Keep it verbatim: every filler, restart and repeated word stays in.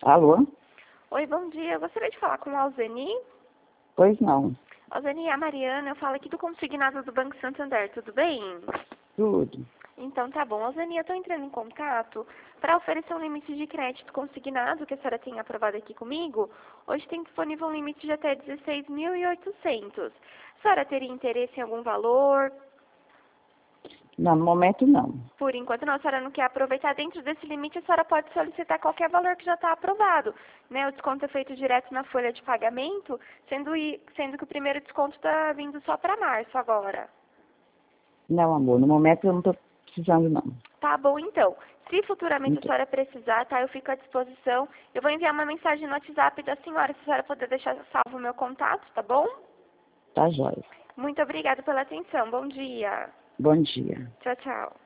Alô? Oi, bom dia. Eu gostaria de falar com a Alzeni. Pois não. Alzeni, é a Mariana. Eu falo aqui do Consignado do Banco Santander. Tudo bem? Tudo. Então tá bom. Alzeni, eu estou entrando em contato para oferecer um limite de crédito consignado que a senhora tem aprovado aqui comigo. Hoje tem disponível um limite de até dezesseis mil e oitocentos. A senhora teria interesse em algum valor? Não, no momento não. Por enquanto não, a senhora não quer aproveitar dentro desse limite, a senhora pode solicitar qualquer valor que já está aprovado. Né? O desconto é feito direto na folha de pagamento, sendo, i- sendo que o primeiro desconto está vindo só para março agora. Não, amor, no momento eu não estou precisando não. Tá bom, então. Se futuramente a Então, senhora precisar, tá? Eu fico à disposição. Eu vou enviar uma mensagem no WhatsApp da senhora, se a senhora puder deixar salvo o meu contato, tá bom? tá jóia. Muito obrigada pela atenção. Bom dia. Bom dia. Tchau, tchau.